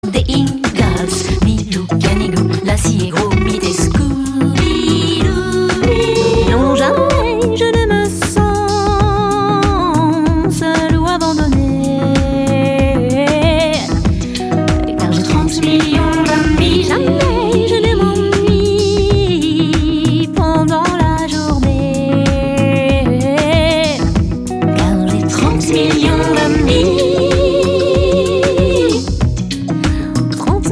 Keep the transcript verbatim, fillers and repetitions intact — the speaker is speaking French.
Des Ingalls, Milou, Canigou, Lassie et Gros, Mid et Scooby-Doo. Non, jamais je ne me sens seul ou abandonné, car j'ai trente millions